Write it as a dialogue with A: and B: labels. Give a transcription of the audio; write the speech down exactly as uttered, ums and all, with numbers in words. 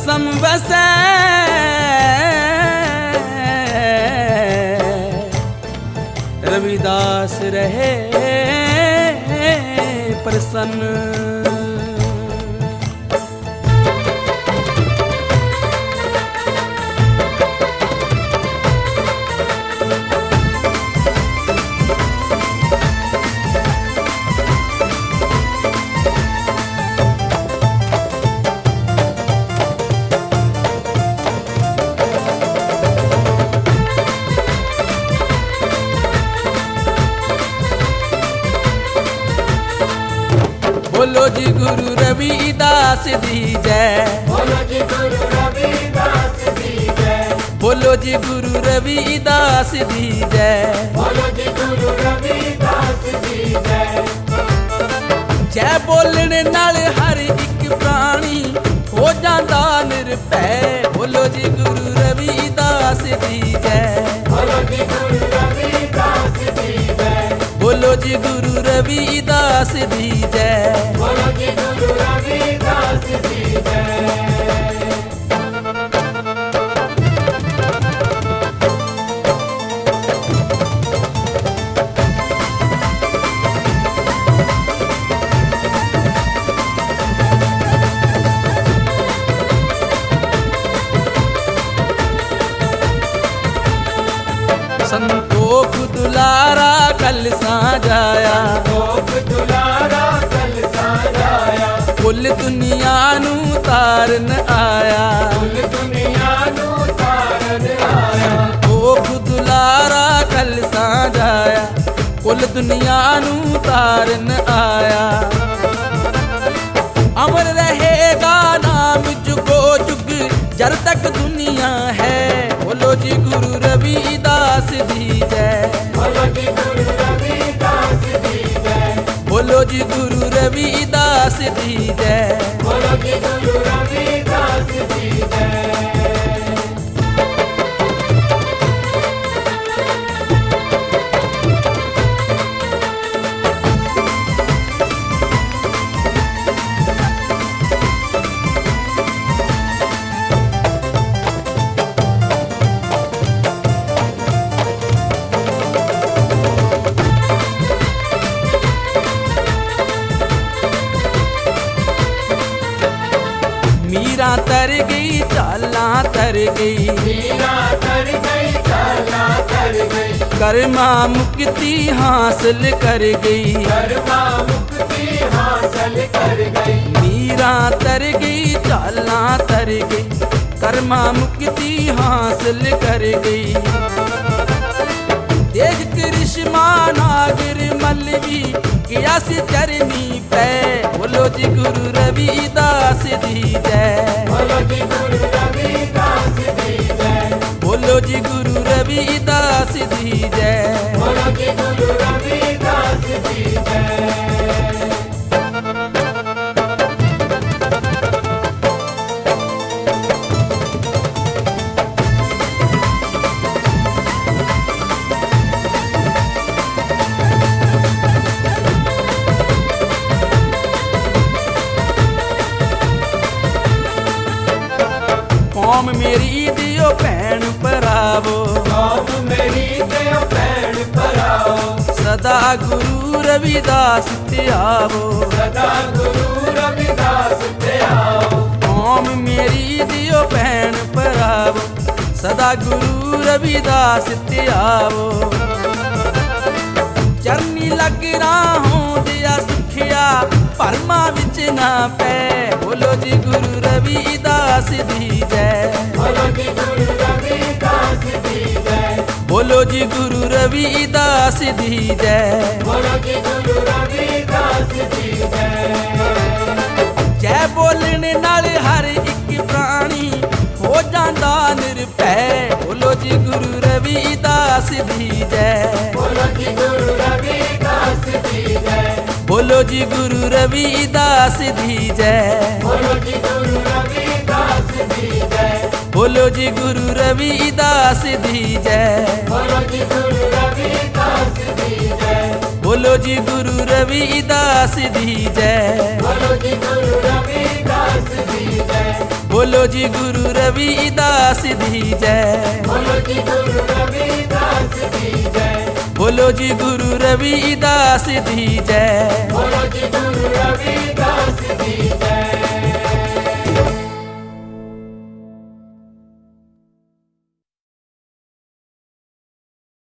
A: बसम बसै रविदास रहे प्रसन्न। बोलो जी गुरु रविदास दी जय,
B: बोलो जी गुरु रविदास दी जय,
A: बोलो जी गुरु रविदास दी जय,
B: बोलो जी गुरु रविदास दी जय।
A: जय बोलने नाल हर एक प्राणी हो जांदा निरभै। बोलो जी गुरु रविदास दी जय,
B: बोलो जी गुरु रविदास दी जय,
A: बोलो जी गुरु रविदास दी जय।
B: बोलो जी गुरु रविदास दी जय।
A: संतोख दुलारा कल साजाया,
B: संतोख दुलारा कल साजाया,
A: कुल दुनिया नू तारन आया,
B: कुल दुनिया नू तारन आया।
A: संतोख दुलारा कल साजाया, कुल दुनिया नू तारन आया। अमर रहेगा नाम जुगो जुग जब तक दुनिया है। बोलो जी गुरु रविदास दी जय,
B: बोलो जी गुरु रविदास दी जय,
A: बोलो जी गुरु रविदास दी जय।
B: बोलो जी गुरु रविदास दी जय।
A: मीरा तर गई चाला तर गई,
B: मीरा तर गई चाला तर गई,
A: कर्मा मुक्ति हासिल कर गई।
B: कर्मा मुक्ति हासिल कर गई।
A: मीरा तर गई चाला तर गई, कर्मा मुक्ति हासिल कर गई। देख कृष्णा नागर मलवी किया से चरनी पे। बोलो जी गुरु रविदास दी जय,
B: बोलो जी गुरु रविदास दी जय,
A: बोलो जी गुरु रविदास दी जय।
B: बोलो जी गुरु रविदास दी जय।
A: कौम मेरी दियो भैन भरावो,
B: कौम मेरी दियो भैन भरावो,
A: सदा गुरु रविदास ते आवो,
B: सदा गुरु रविदास ते आओ।
A: कौम मेरी दियो भैन भरावो, सदा गुरु रविदास ते आवो। चरनी लग राहों दिया सुखिया भरमा विच ना पै। बोलो जी गुरु रविदास दी जय,
B: बोलो जी गुरु रविदास दी जय,
A: बोलो जी गुरु रविदास दी जय।
B: बोलो जी गुरु रविदास दी जय।
A: जय बोलने नाल हर एक प्राणी हो जांदा निरभै। बोलो जी गुरु रविदास दी जय,
B: बोलो जी गुरु रविदास दी जय,
A: बोलो जी गुरु रविदास दी जय,
B: बोलो जी गुरु रविदास दी जय,
A: बोलो जी गुरु रविदास दी जय,
B: बोलो जी गुरु रविदास दी जय,
A: बोलो जी गुरु रविदास दी जय।
B: बोलो जी गुरु रविदास दी जय। जय।
A: बोलो जी गुरु रविदास दी जय।
B: बोलो जी गुरु रविदास जी जय।
A: बोलो जी गुरु रविदास दी जय।
B: बोलो जी